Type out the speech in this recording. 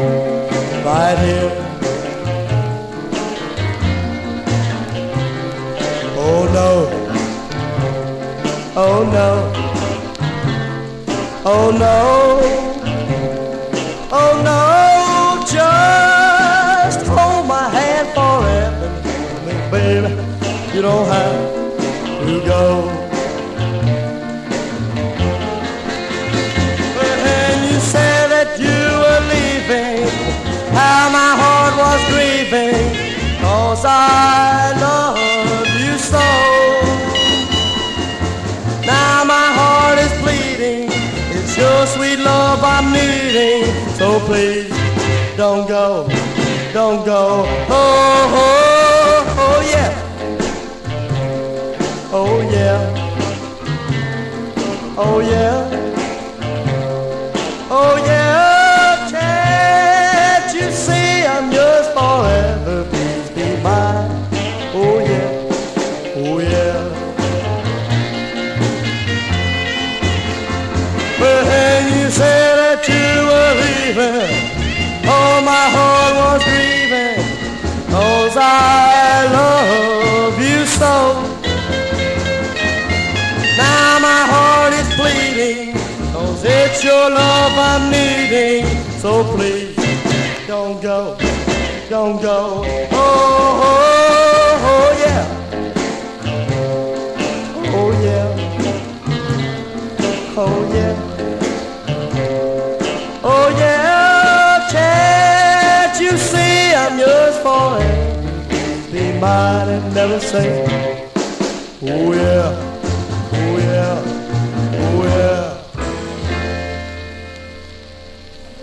right here. Oh no, oh no, oh no, oh no, just hold my hand forever, baby, you don't have to go. When you said that you were leaving, how my heart was grieving, 'cause I love you so. Now my heart is bleeding, it's your sweet love I'm needing, so please don't go, don't go. Oh, oh, oh yeah, oh yeah, oh yeah, oh yeah, can't you see I'm yours forever, please be mine, oh yeah, oh yeah. When you said that you were leaving, oh my heart was grieving, 'cause I love you so. Now my heart is bleeding, 'cause it's your love I'm needing, so please don't go, don't go. Oh, oh, oh yeah, oh yeah, oh yeah, oh yeah, can't you see I'm yours forever, be mine and never say, oh yeah.